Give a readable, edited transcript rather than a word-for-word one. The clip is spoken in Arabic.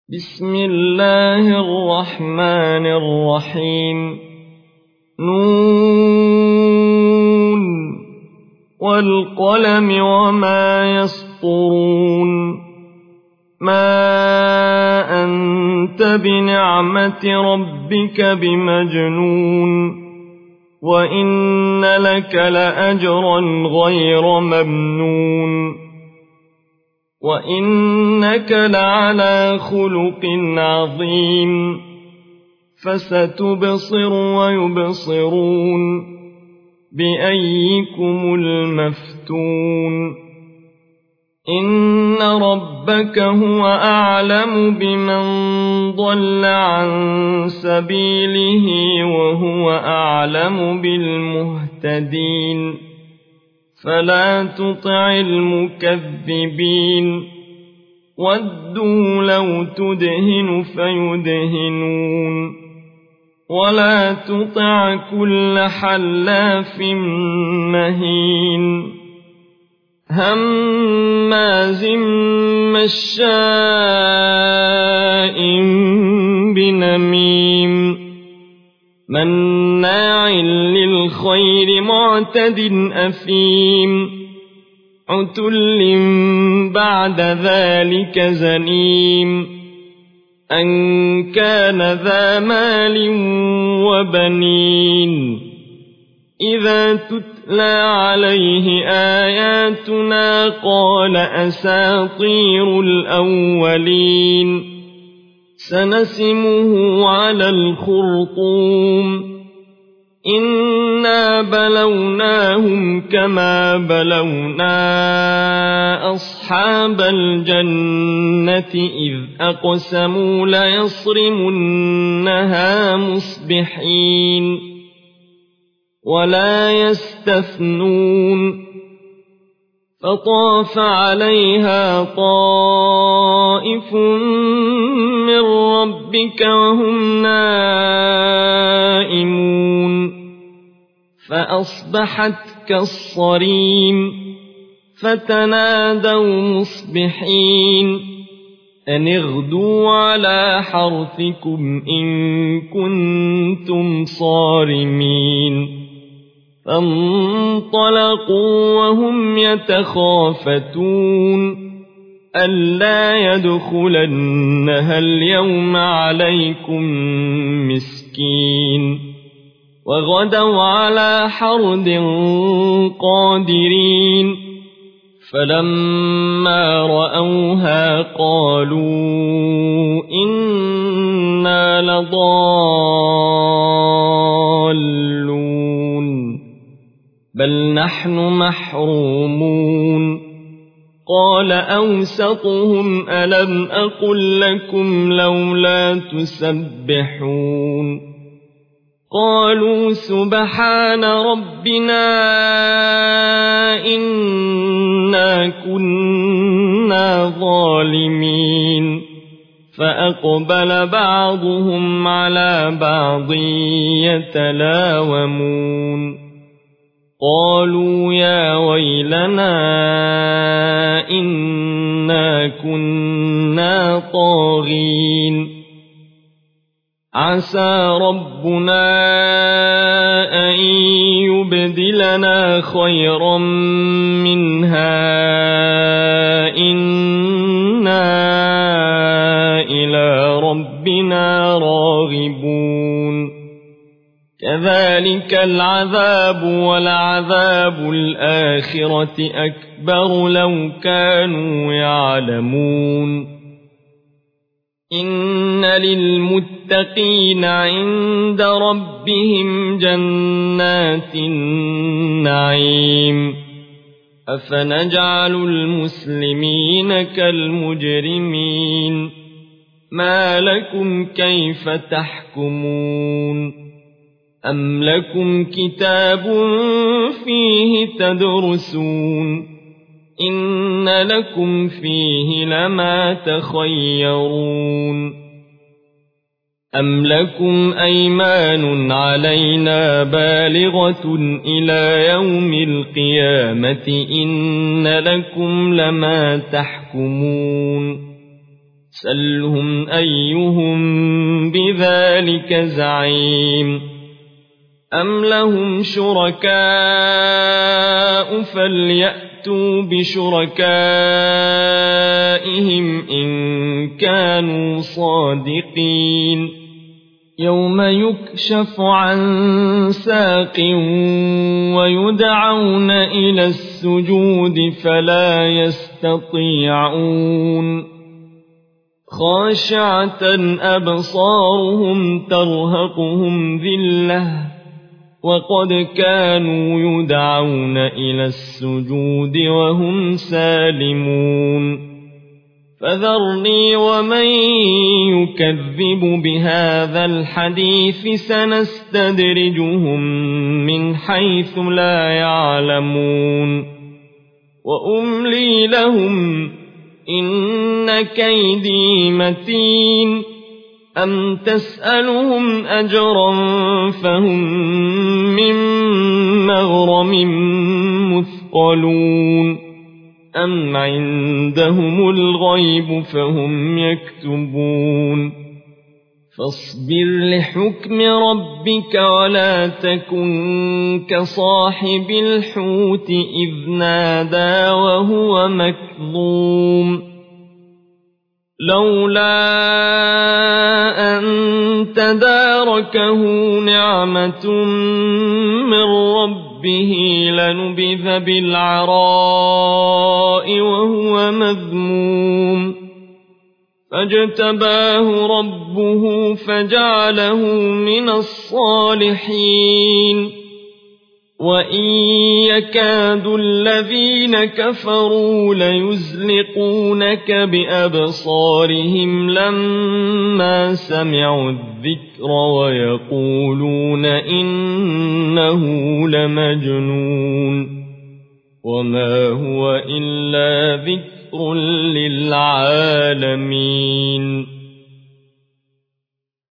بسم الله الرحمن الرحيم. نون والقلم وما يسطرون. ما أنت بنعمة ربك بمجنون، وإن لك لأجرا غير ممنون، وإنك لعلى خلق عظيم. فستبصر ويبصرون بأيكم المفتون. إن ربك هو أعلم بمن ضل عن سبيله وهو أعلم بالمهتدين. فلا تطع المكذبين، ودوا لو تدهن فيدهنون. ولا تطع كل حلاف مهين هماز مشاء بنميم مناع للخير معتد أثيم عتل بعد ذلك زنيم أن كان ذا مال وبنين. إذا تتلى عليه آياتنا قال أساطير الأولين. سنسمه على الخرطوم. إنا بلوناهم كما بلونا أصحاب الجنة إذ أقسموا ليصرمنها مصبحين ولا يستثنون. فطاف عليها طائف من ربك وهم نائمون فأصبحت كالصريم. فتنادوا مصبحين أن اغدوا على حرثكم إن كنتم صارمين. فانطلقوا وهم يتخافتون ألا يدخلنها اليوم عليكم مسكين. وغدوا على حرد قادرين. فلما رأوها قالوا إنا لضالون بل نحن محرومون. قال أوسطهم ألم أقل لكم لولا تسبحون. قالوا سبحان ربنا إنا كنا ظالمين. فأقبل بعضهم على بعض يتلاومون. قالوا يا ويلنا إنا كنا طاغين. عسى ربنا أن يبدلنا خيرا منها إنا إلى ربنا راغبون. كذلك العذاب ولعذاب الآخرة أكبر لو كانوا يعلمون. إن للمتقين عند ربهم جنات النعيم. أفنجعل المسلمين كالمجرمين. ما لكم كيف تحكمون؟ أم لكم كتاب فيه تدرسون إن لكم فيه لما تخيرون. أم لكم أيمان علينا بالغة إلى يوم القيامة إن لكم لما تحكمون. سلهم أيهم بذلك زعيم أم لهم شركاء فليأتوا بشركائهم إن كانوا صادقين يوم يكشف عن ساق ويدعون إلى السجود فلا يستطيعون خاشعة أبصارهم ترهقهم ذلة وقد كانوا يدعون إلى السجود وهم سالمون فذرني ومن يكذب بهذا الحديث سنستدرجهم من حيث لا يعلمون وأملي لهم إن كيدي متين أم تسألهم أجرا فهم من مغرم مثقلون أم عندهم الغيب فهم يكتبون فاصبر لحكم ربك ولا تكن كصاحب الحوت إذ نادى وهو مكظوم لولا أن تداركه نعمة من ربه لنبذ بالعراء وهو مذموم فاجتباه ربه فجعله من الصالحين وإن يكاد الذين كفروا ليزلقونك بأبصارهم لما سمعوا الذكر ويقولون إنه لمجنون وما هو إلا ذكر للعالمين